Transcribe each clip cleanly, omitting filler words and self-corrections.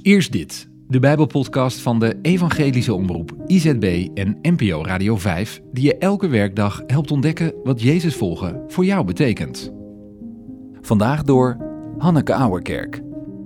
Eerst dit, de Bijbelpodcast van de Evangelische Omroep IZB en NPO Radio 5, die je elke werkdag helpt ontdekken wat Jezus volgen voor jou betekent. Vandaag door Hanneke Ouwerkerk.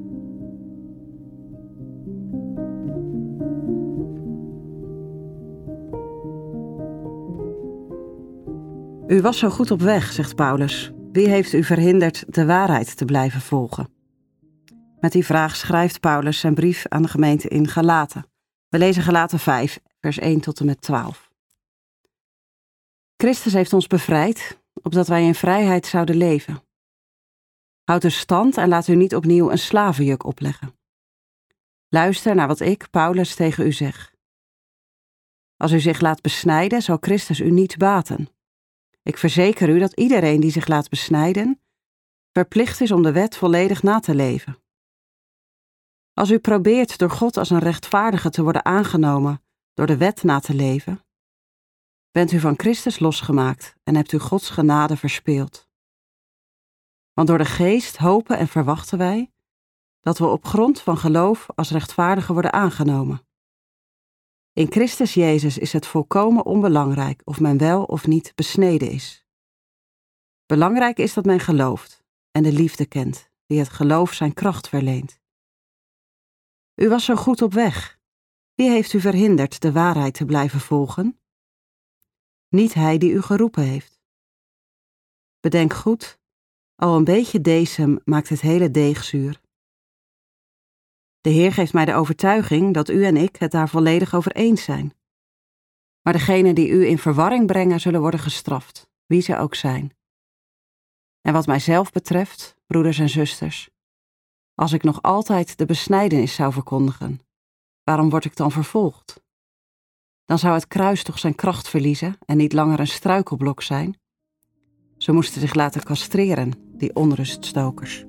U was zo goed op weg, zegt Paulus. Wie heeft u verhinderd de waarheid te blijven volgen? Met die vraag schrijft Paulus zijn brief aan de gemeente in Galaten. We lezen Galaten 5, vers 1 tot en met 12. Christus heeft ons bevrijd, opdat wij in vrijheid zouden leven. Houd dus stand en laat u niet opnieuw een slavenjuk opleggen. Luister naar wat ik, Paulus, tegen u zeg. Als u zich laat besnijden, zal Christus u niet baten. Ik verzeker u dat iedereen die zich laat besnijden, verplicht is om de wet volledig na te leven. Als u probeert door God als een rechtvaardige te worden aangenomen door de wet na te leven, bent u van Christus losgemaakt en hebt u Gods genade verspeeld. Want door de Geest hopen en verwachten wij dat we op grond van geloof als rechtvaardigen worden aangenomen. In Christus Jezus is het volkomen onbelangrijk of men wel of niet besneden is. Belangrijk is dat men gelooft en de liefde kent, die het geloof zijn kracht verleent. U was zo goed op weg. Wie heeft u verhinderd de waarheid te blijven volgen? Niet hij die u geroepen heeft. Bedenk goed, al een beetje decem maakt het hele deeg zuur. De Heer geeft mij de overtuiging dat u en ik het daar volledig over eens zijn. Maar degenen die u in verwarring brengen zullen worden gestraft, wie ze ook zijn. En wat mijzelf betreft, broeders en zusters, als ik nog altijd de besnijdenis zou verkondigen, waarom word ik dan vervolgd? Dan zou het kruis toch zijn kracht verliezen en niet langer een struikelblok zijn? Ze moesten zich laten castreren, die onruststokers.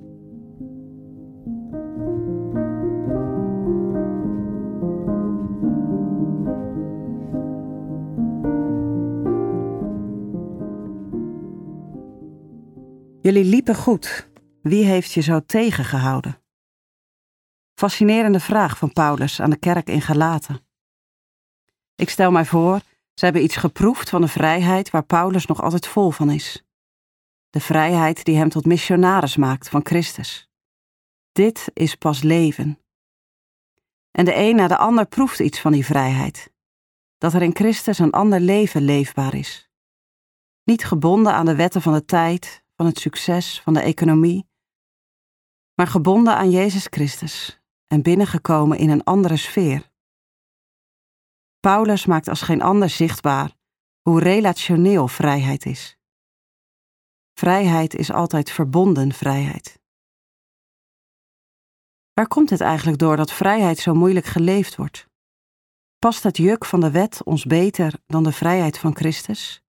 Jullie liepen goed. Wie heeft je zo tegengehouden? Fascinerende vraag van Paulus aan de kerk in Galaten. Ik stel mij voor, ze hebben iets geproefd van de vrijheid waar Paulus nog altijd vol van is. De vrijheid die hem tot missionaris maakt van Christus. Dit is pas leven. En de een na de ander proeft iets van die vrijheid. Dat er in Christus een ander leven leefbaar is. Niet gebonden aan de wetten van de tijd, van het succes, van de economie, maar gebonden aan Jezus Christus en binnengekomen in een andere sfeer. Paulus maakt als geen ander zichtbaar hoe relationeel vrijheid is. Vrijheid is altijd verbonden vrijheid. Waar komt het eigenlijk door dat vrijheid zo moeilijk geleefd wordt? Past het juk van de wet ons beter dan de vrijheid van Christus?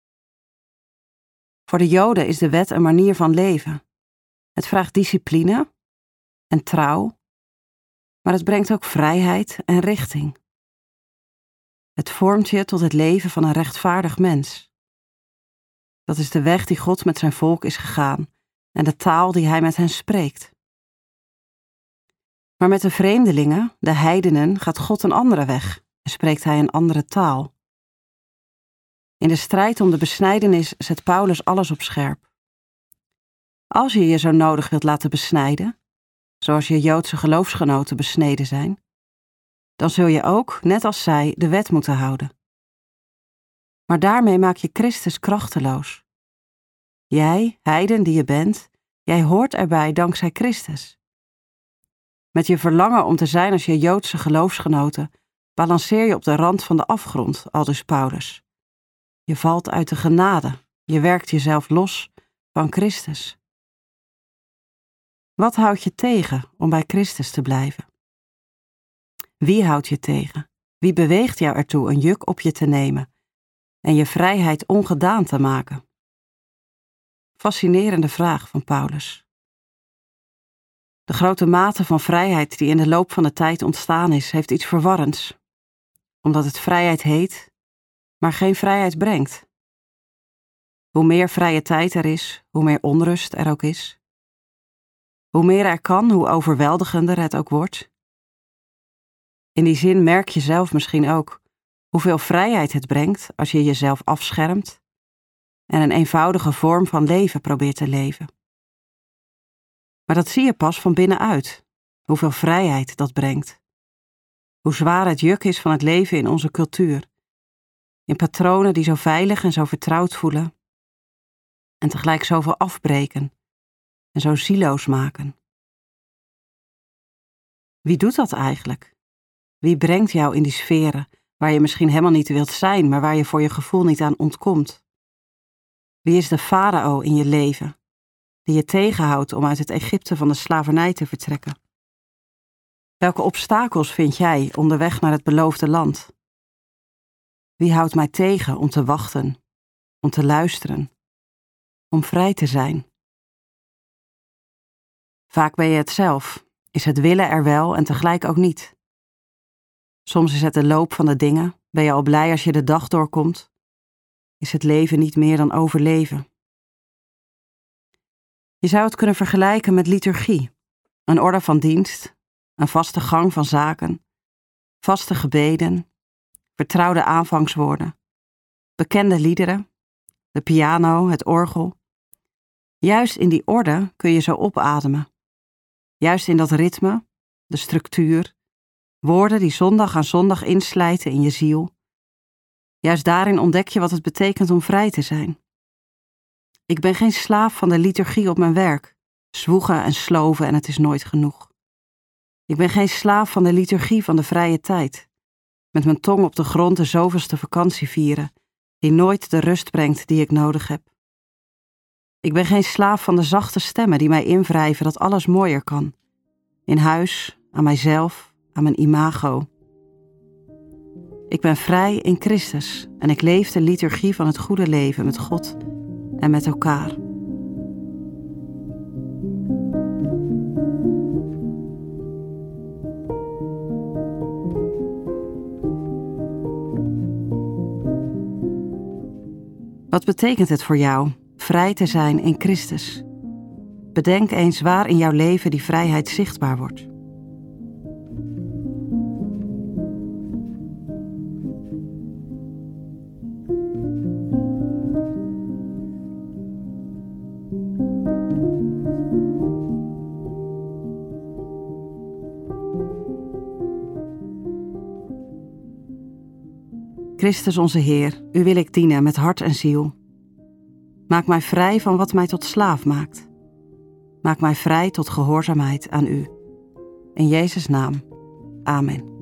Voor de Joden is de wet een manier van leven. Het vraagt discipline en trouw, maar het brengt ook vrijheid en richting. Het vormt je tot het leven van een rechtvaardig mens. Dat is de weg die God met zijn volk is gegaan en de taal die hij met hen spreekt. Maar met de vreemdelingen, de heidenen, gaat God een andere weg en spreekt hij een andere taal. In de strijd om de besnijdenis zet Paulus alles op scherp. Als je je zo nodig wilt laten besnijden, zoals je Joodse geloofsgenoten besneden zijn, dan zul je ook, net als zij, de wet moeten houden. Maar daarmee maak je Christus krachteloos. Jij, heiden die je bent, jij hoort erbij dankzij Christus. Met je verlangen om te zijn als je Joodse geloofsgenoten balanceer je op de rand van de afgrond, aldus Paulus. Je valt uit de genade, je werkt jezelf los van Christus. Wat houdt je tegen om bij Christus te blijven? Wie houdt je tegen? Wie beweegt jou ertoe een juk op je te nemen en je vrijheid ongedaan te maken? Fascinerende vraag van Paulus. De grote mate van vrijheid die in de loop van de tijd ontstaan is, heeft iets verwarrends. Omdat het vrijheid heet, maar geen vrijheid brengt. Hoe meer vrije tijd er is, hoe meer onrust er ook is. Hoe meer er kan, hoe overweldigender het ook wordt. In die zin merk je zelf misschien ook hoeveel vrijheid het brengt als je jezelf afschermt en een eenvoudige vorm van leven probeert te leven. Maar dat zie je pas van binnenuit, hoeveel vrijheid dat brengt. Hoe zwaar het juk is van het leven in onze cultuur. In patronen die zo veilig en zo vertrouwd voelen en tegelijk zoveel afbreken en zo zieloos maken. Wie doet dat eigenlijk? Wie brengt jou in die sferen waar je misschien helemaal niet wilt zijn, maar waar je voor je gevoel niet aan ontkomt? Wie is de farao in je leven, die je tegenhoudt om uit het Egypte van de slavernij te vertrekken? Welke obstakels vind jij onderweg naar het beloofde land? Wie houdt mij tegen om te wachten, om te luisteren, om vrij te zijn? Vaak ben je het zelf, is het willen er wel en tegelijk ook niet. Soms is het de loop van de dingen, ben je al blij als je de dag doorkomt. Is het leven niet meer dan overleven? Je zou het kunnen vergelijken met liturgie, een orde van dienst, een vaste gang van zaken, vaste gebeden, vertrouwde aanvangswoorden, bekende liederen, de piano, het orgel. Juist in die orde kun je zo opademen. Juist in dat ritme, de structuur, woorden die zondag aan zondag inslijten in je ziel. Juist daarin ontdek je wat het betekent om vrij te zijn. Ik ben geen slaaf van de liturgie op mijn werk, zwoegen en sloven en het is nooit genoeg. Ik ben geen slaaf van de liturgie van de vrije tijd, met mijn tong op de grond de zoveelste vakantie vieren, die nooit de rust brengt die ik nodig heb. Ik ben geen slaaf van de zachte stemmen die mij invrijven dat alles mooier kan. In huis, aan mijzelf, aan mijn imago. Ik ben vrij in Christus en ik leef de liturgie van het goede leven met God en met elkaar. Wat betekent het voor jou vrij te zijn in Christus? Bedenk eens waar in jouw leven die vrijheid zichtbaar wordt. Christus onze Heer, u wil ik dienen met hart en ziel. Maak mij vrij van wat mij tot slaaf maakt. Maak mij vrij tot gehoorzaamheid aan u. In Jezus' naam. Amen.